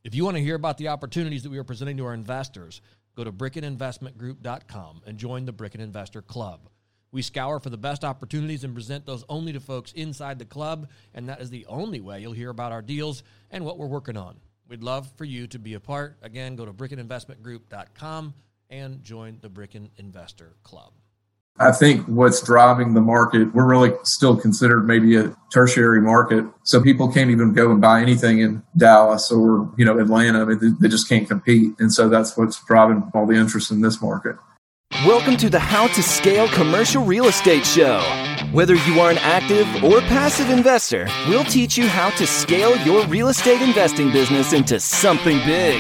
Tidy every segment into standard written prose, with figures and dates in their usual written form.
If you want to hear about the opportunities that we are presenting to our investors, go to BrickenInvestmentGroup.com and join the Bricken Investor Club. We scour for the best opportunities and present those only to folks inside the club, and that is the only way you'll hear about our deals and what we're working on. We'd love for you to be a part. Again, go to BrickenInvestmentGroup.com and join the Bricken Investor Club. I think what's driving the market, we're really still considered maybe a tertiary market. So people can't even go and buy anything in Dallas or, Atlanta. I mean, they just can't compete. And so that's what's driving all the interest in this market. Welcome to the How to Scale Commercial Real Estate Show. Whether you are an active or passive investor, we'll teach you how to scale your real estate investing business into something big.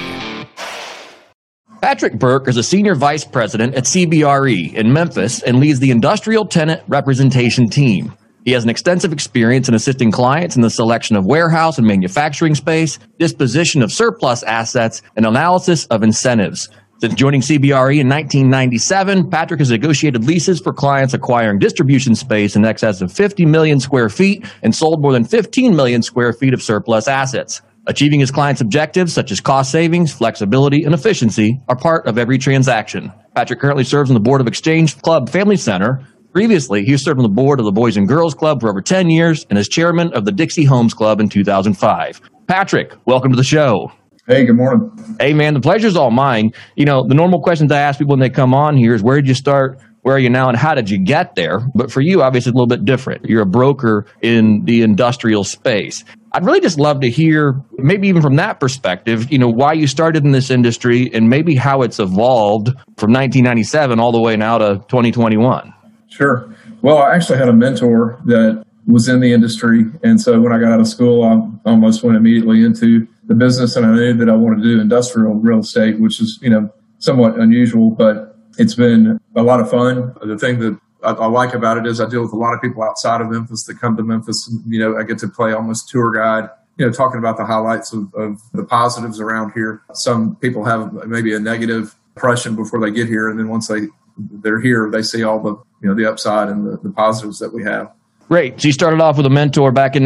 Patrick Burke is a senior vice president at CBRE in Memphis and leads the industrial tenant representation team. He has an extensive experience in assisting clients in the selection of warehouse and manufacturing space, disposition of surplus assets, and analysis of incentives. Since joining CBRE in 1997, Patrick has negotiated leases for clients acquiring distribution space in excess of 50 million square feet and sold more than 15 million square feet of surplus assets. Achieving his clients' objectives, such as cost savings, flexibility, and efficiency, are part of every transaction. Patrick currently serves on the board of Exchange Club Family Center. Previously, he served on the board of the Boys and Girls Club for over 10 years and as chairman of the Dixie Homes Club in 2005. Patrick, welcome to the show. Hey, good morning. Hey, man, the pleasure's all mine. The normal questions I ask people when they come on here is, where did you start? Where are you now, and how did you get there? But for you, obviously, it's a little bit different. You're a broker in the industrial space. I'd really just love to hear, maybe even from that perspective, why you started in this industry and maybe how it's evolved from 1997 all the way now to 2021. Sure. Well, I actually had a mentor that was in the industry. And so when I got out of school, I almost went immediately into the business, and I knew that I wanted to do industrial real estate, which is, somewhat unusual, but it's been a lot of fun. The thing that I like about it is I deal with a lot of people outside of Memphis that come to Memphis. I get to play almost tour guide, talking about the highlights of the positives around here. Some people have maybe a negative impression before they get here, and then once they're here, they see all the upside and the positives that we have. Great. So you started off with a mentor back in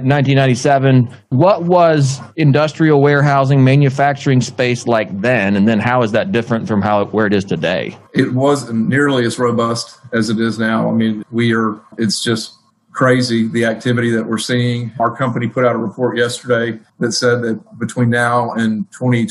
1997. What was industrial warehousing, manufacturing space like then? And then how is that different from where it is today? It wasn't nearly as robust as it is now. I mean, it's just crazy, the activity that we're seeing. Our company put out a report yesterday that said that between now and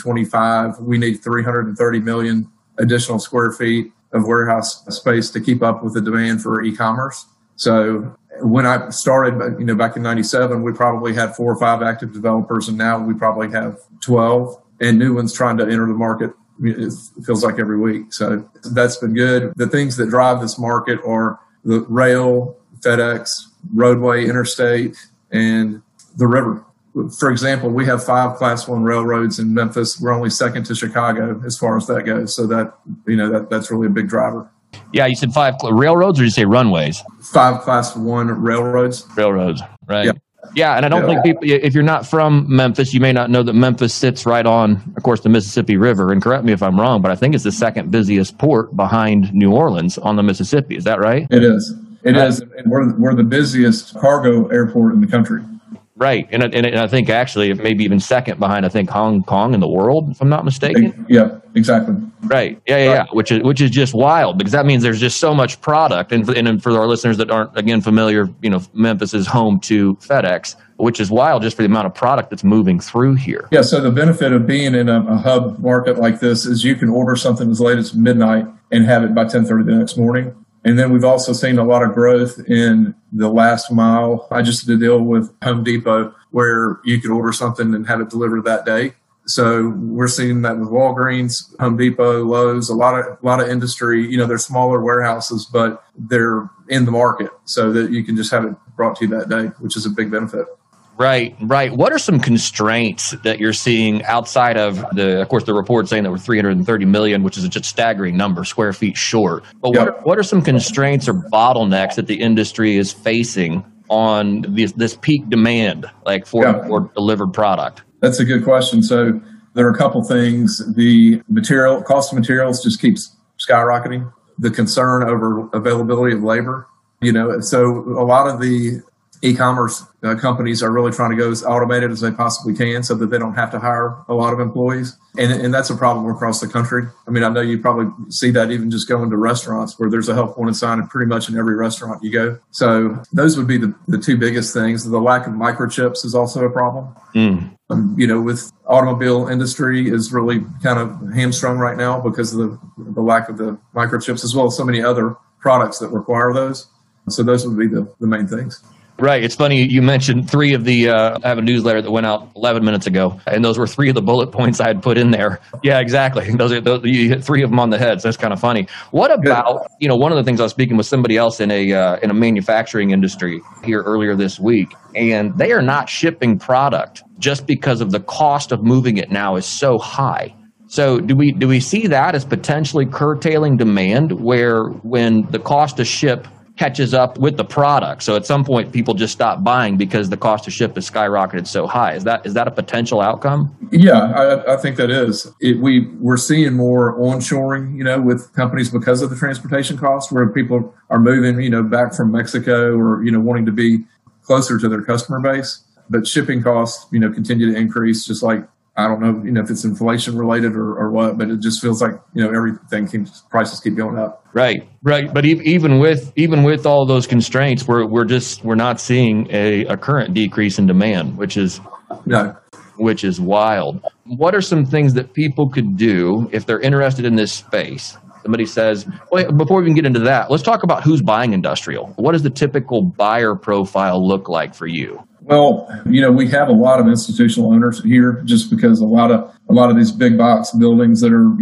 2025, we need 330 million additional square feet of warehouse space to keep up with the demand for e-commerce. So when I started, back in 97, we probably had 4 or 5 active developers, and now we probably have 12 and new ones trying to enter the market. It feels like every week. So that's been good. The things that drive this market are the rail, FedEx, roadway, interstate, and the river. For example, we have 5 Class 1 railroads in Memphis. We're only second to Chicago as far as that goes. So that's really a big driver. Yeah, you said 5 railroads, or did you say runways? 5 Class 1 railroads. Railroads, right. Yep. Yeah, and I don't think people, if you're not from Memphis, you may not know that Memphis sits right on, of course, the Mississippi River. And correct me if I'm wrong, but I think it's the second busiest port behind New Orleans on the Mississippi. Is that right? It is. It is. And we're the busiest cargo airport in the country. Right. And I think actually it may be even second behind, I think, Hong Kong in the world, if I'm not mistaken. Yeah, exactly. Right. Yeah. Which is just wild, because that means there's just so much product. And for our listeners that aren't, again, familiar, Memphis is home to FedEx, which is wild just for the amount of product that's moving through here. Yeah. So the benefit of being in a hub market like this is you can order something as late as midnight and have it by 10:30 the next morning. And then we've also seen a lot of growth in the last mile. I just did a deal with Home Depot where you could order something and have it delivered that day. So we're seeing that with Walgreens, Home Depot, Lowe's, a lot of industry. They're smaller warehouses, but they're in the market so that you can just have it brought to you that day, which is a big benefit. Right. What are some constraints that you're seeing outside of of course, the report saying that we're 330 million, which is just a staggering number, square feet short. But what are some constraints or bottlenecks that the industry is facing on this peak demand, like for delivered product? That's a good question. So there are a couple things. The cost of materials just keeps skyrocketing. The concern over availability of labor, so a lot of the e-commerce companies are really trying to go as automated as they possibly can so that they don't have to hire a lot of employees. And that's a problem across the country. I mean, I know you probably see that even just going to restaurants where there's a help wanted sign in pretty much in every restaurant you go. So those would be the two biggest things. The lack of microchips is also a problem. With automobile industry is really kind of hamstrung right now because of the lack of the microchips, as well as so many other products that require those. So those would be the main things. Right. It's funny you mentioned three of the, I have a newsletter that went out 11 minutes ago, and those were three of the bullet points I had put in there. Yeah, exactly. Those you hit three of them on the head. So that's kind of funny. What about, one of the things I was speaking with somebody else in a manufacturing industry here earlier this week, and they are not shipping product just because of the cost of moving it now is so high. So do we see that as potentially curtailing demand where when the cost to ship catches up with the product? So at some point, people just stop buying because the cost to ship is skyrocketed so high. Is that a potential outcome? Yeah, I think that is. We're seeing more onshoring, with companies because of the transportation costs, where people are moving, back from Mexico or, wanting to be closer to their customer base. But shipping costs, continue to increase, just like, I don't know, if it's inflation related or what, but it just feels like, prices keep going up. Right. But even with all those constraints, we're not seeing a current decrease in demand, which is wild. What are some things that people could do if they're interested in this space? Somebody says, well, before we even get into that, let's talk about who's buying industrial. What does the typical buyer profile look like for you? Well, we have a lot of institutional owners here just because a lot of these big box buildings that are,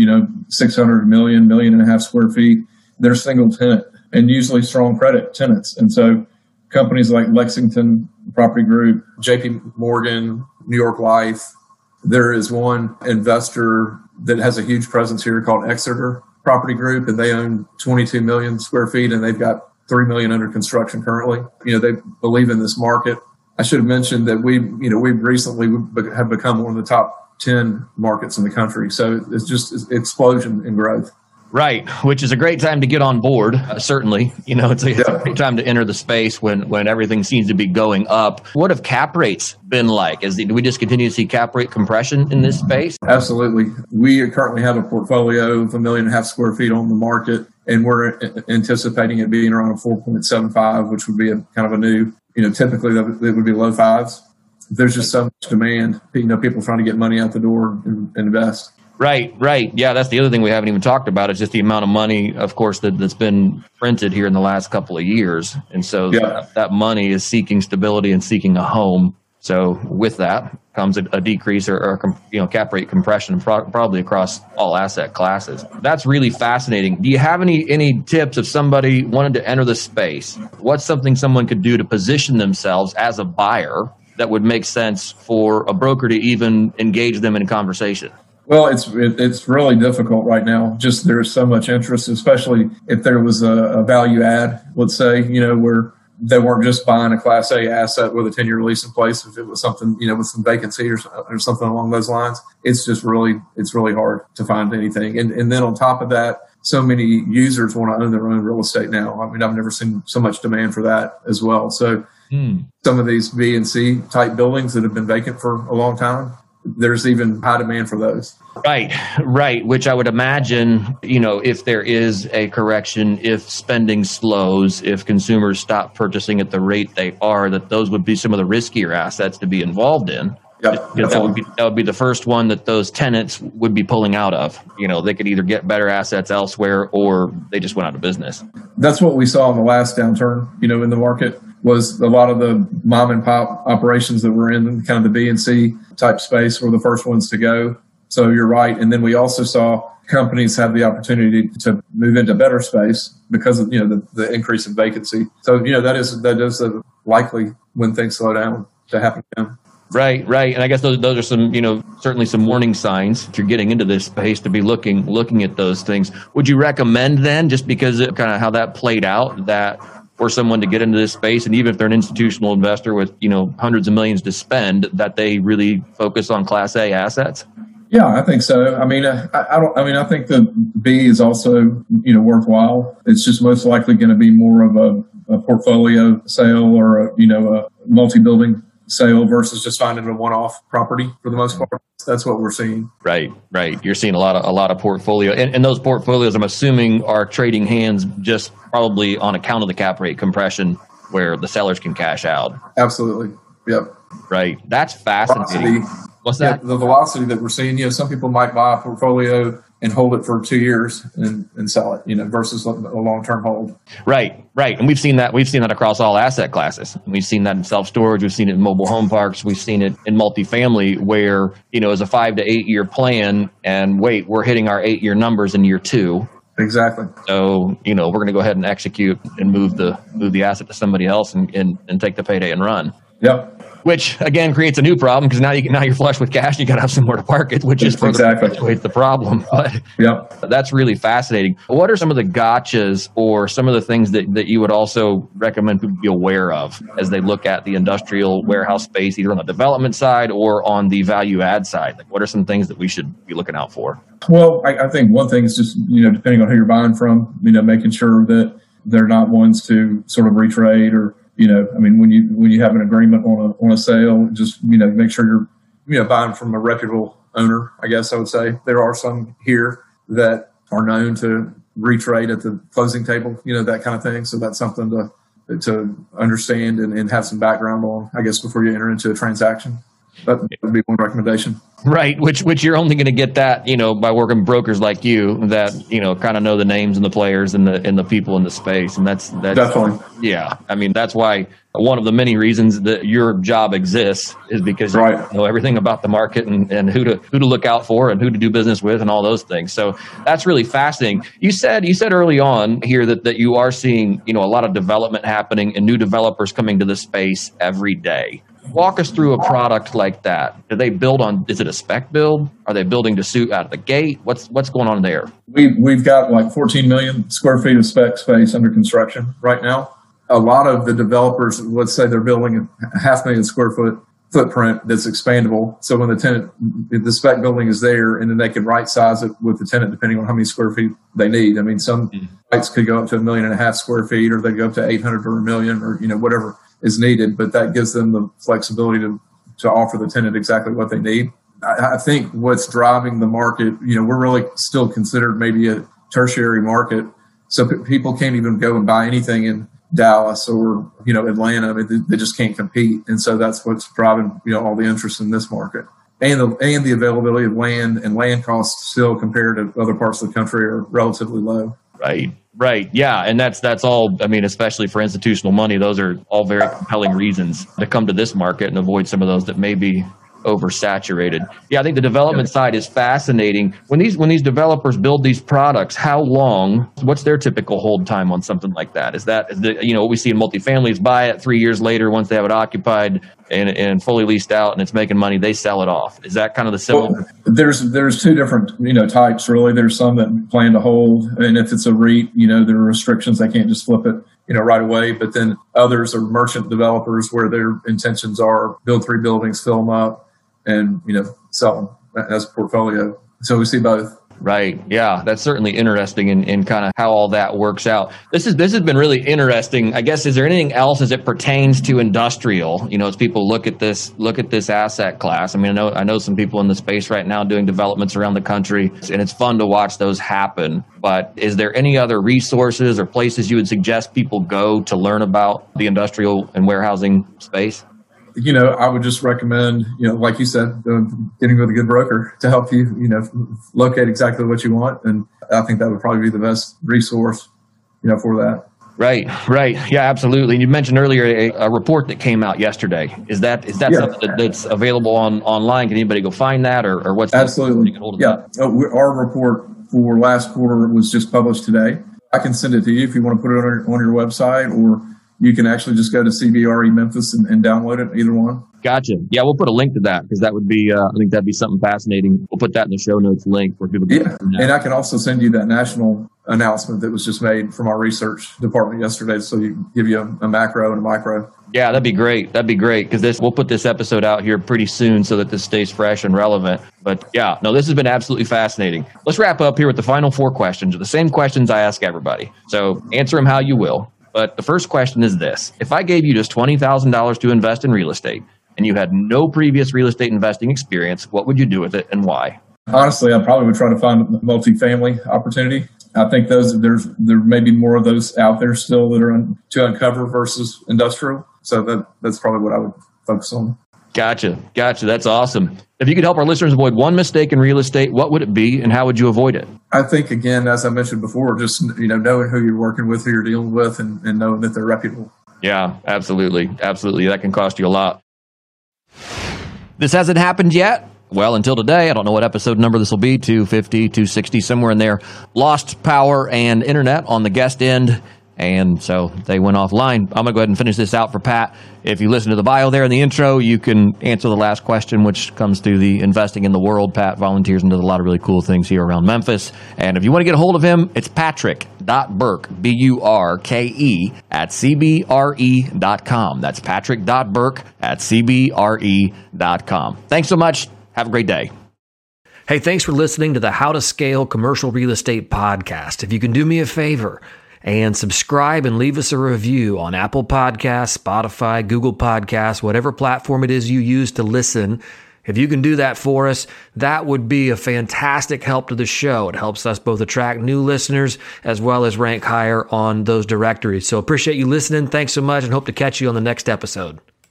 600 million and a half square feet, they're single tenant and usually strong credit tenants. And so companies like Lexington Property Group, JP Morgan, New York Life, there is one investor that has a huge presence here called Exeter Property Group, and they own 22 million square feet and they've got 3 million under construction currently. They believe in this market. I should have mentioned that we recently have become one of the top 10 markets in the country. So it's just explosion in growth. Right, which is a great time to get on board. Certainly, it's a great time to enter the space when everything seems to be going up. What have cap rates been like? Do we just continue to see cap rate compression in this space? Absolutely. We currently have a portfolio of 1.5 million square feet on the market, and we're anticipating it being around a 4.75, which would be a kind of a new. Typically it would be low fives. There's just so much demand. People trying to get money out the door and invest. Right. Yeah, that's the other thing we haven't even talked about is just the amount of money, of course, that's been printed here in the last couple of years. And so that money is seeking stability and seeking a home. So with that comes a decrease or cap rate compression probably across all asset classes. That's really fascinating. Do you have any tips if somebody wanted to enter the space? What's something someone could do to position themselves as a buyer that would make sense for a broker to even engage them in a conversation? Well, it's really difficult right now. Just there's so much interest, especially if there was a value add, let's say, where they weren't just buying a Class A asset with a 10-year lease in place. If it was something, with some vacancy or something along those lines, it's really hard to find anything. And then on top of that, so many users want to own their own real estate now. I mean, I've never seen so much demand for that as well. So some of these B and C type buildings that have been vacant for a long time, there's even high demand for those. Right. Which I would imagine, if there is a correction, if spending slows, if consumers stop purchasing at the rate they are, that those would be some of the riskier assets to be involved in. Yep, that would be the first one that those tenants would be pulling out of. They could either get better assets elsewhere or they just went out of business. That's what we saw in the last downturn, in the market, was a lot of the mom and pop operations that were in kind of the B and C type space were the first ones to go. So you're right. And then we also saw companies have the opportunity to move into better space because of, the increase in vacancy. So, that is likely when things slow down to happen again. Right. And I guess those are some, certainly some warning signs if you're getting into this space to be looking at those things. Would you recommend then, just because of kind of how that played out, that for someone to get into this space, and even if they're an institutional investor with, hundreds of millions to spend, that they really focus on Class A assets? Yeah, I think so. I mean, I think the B is also, worthwhile. It's just most likely going to be more of a portfolio sale or a multi-building sale versus just finding a one-off property for the most part. That's what we're seeing. Right. You're seeing a lot of portfolio, and those portfolios, I'm assuming, are trading hands just probably on account of the cap rate compression, where the sellers can cash out. Absolutely. Yep. Right. That's fascinating. What's that? Yeah, the velocity that we're seeing. Some people might buy a portfolio and hold it for 2 years and sell it, versus a long-term hold. Right. And we've seen that across all asset classes. We've seen that in self-storage. We've seen it in mobile home parks. We've seen it in multifamily where, it's a 5 to 8 year plan, and we're hitting our 8-year numbers in year 2. Exactly. So, we're going to go ahead and execute and move the asset to somebody else and take the payday and run. Yep. Which again creates a new problem, because now you're flush with cash. You got to have somewhere to park it, which just further perpetuates the problem. But that's really fascinating. What are some of the gotchas or some of the things that you would also recommend people be aware of as they look at the industrial warehouse space, either on the development side or on the value add side? Like, what are some things that we should be looking out for? Well, I think one thing is just depending on who you're buying from, making sure that they're not ones to sort of retrade or. When you have an agreement on a sale, just make sure you're buying from a reputable owner. I guess I would say there are some here that are known to retrade at the closing table, that kind of thing. So that's something to understand and have some background on, I guess, before you enter into a transaction. That would be one recommendation. Right, which you're only going to get that, by working with brokers like you that, kind of know the names and the players and the people in the space. And that's definitely. Yeah. That's why one of the many reasons that your job exists is because you know everything about the market and who to look out for and who to do business with and all those things. So that's really fascinating. You said early on here that you are seeing, a lot of development happening and new developers coming to the space every day. Walk us through a product like that. Do they build on? Is it a spec build? Are they building to suit out of the gate? What's going on there? We've got like 14 million square feet of spec space under construction right now. A lot of the developers, let's say they're building a 500,000 square foot footprint that's expandable. So when the spec building is there, and then they can right size it with the tenant depending on how many square feet they need. Some sites could go up to 1.5 million square feet, or they go up to 800 or 1 million, or whatever is needed, but that gives them the flexibility to offer the tenant exactly what they need. I think what's driving the market, we're really still considered maybe a tertiary market. So people can't even go and buy anything in Dallas or, Atlanta. They just can't compete. And so that's what's driving, all the interest in this market. And the availability of land, and land costs still compared to other parts of the country are relatively low. Right. Yeah. And that's all, especially for institutional money, those are all very compelling reasons to come to this market and avoid some of those that may be oversaturated. Yeah, I think the development side is fascinating. When these developers build these products, what's their typical hold time on something like that? Is what we see in multifamilies, buy it 3 years later, once they have it occupied and fully leased out and it's making money, they sell it off. Is that kind of the similar? Well, there's two different, types really. There's some that plan to hold, and if it's a REIT, there are restrictions. They can't just flip it, right away. But then others are merchant developers where their intentions are build 3 buildings, fill them up, and sell them as a portfolio. So we see both. Right. Yeah, that's certainly interesting in kind of how all that works out. This has been really interesting. I guess, is there anything else as it pertains to industrial? As people look at this asset class. I know some people in the space right now doing developments around the country, and it's fun to watch those happen. But is there any other resources or places you would suggest people go to learn about the industrial and warehousing space? I would just recommend, like you said, getting with a good broker to help you, locate exactly what you want. And I think that would probably be the best resource, for that. Right. Yeah, absolutely. And you mentioned earlier a report that came out yesterday. Is that something that's available online? Can anybody go find that, or what's absolutely? Our report for last quarter was just published today. I can send it to you if you want to put it on your website, or you can actually just go to CBRE Memphis and download it, either one. Gotcha. Yeah, we'll put a link to that because that would be, I think that'd be something fascinating. We'll put that in the show notes link for people to get. And I can also send you that national announcement that was just made from our research department yesterday, so you give you a macro and a micro. Yeah, that'd be great. Because we'll put this episode out here pretty soon so that this stays fresh and relevant. But yeah, no, this has been absolutely fascinating. Let's wrap up here with the final 4 questions, the same questions I ask everybody. So answer them how you will. But the first question is this. If I gave you just $20,000 to invest in real estate and you had no previous real estate investing experience, what would you do with it and why? Honestly, I probably would try to find a multifamily opportunity. I think there may be more of those out there still that are to uncover versus industrial. So that's probably what I would focus on. Gotcha. That's awesome. If you could help our listeners avoid one mistake in real estate, what would it be and how would you avoid it? I think, again, as I mentioned before, just knowing who you're working with, who you're dealing with, and knowing that they're reputable. Yeah, absolutely. That can cost you a lot. This hasn't happened yet. Well, until today, I don't know what episode number this will be, 250, 260, somewhere in there. Lost power and internet on the guest end, and so they went offline. I'm going to go ahead and finish this out for Pat. If you listen to the bio there in the intro, you can answer the last question, which comes to the investing in the world. Pat volunteers and does a lot of really cool things here around Memphis. And if you want to get a hold of him, it's patrick.burke, B-U-R-K-E, at cbre.com. That's patrick.burke at cbre.com. Thanks so much. Have a great day. Hey, thanks for listening to the How to Scale Commercial Real Estate podcast. If you can do me a favor and subscribe and leave us a review on Apple Podcasts, Spotify, Google Podcasts, whatever platform it is you use to listen, if you can do that for us, that would be a fantastic help to the show. It helps us both attract new listeners as well as rank higher on those directories. So appreciate you listening. Thanks so much and hope to catch you on the next episode.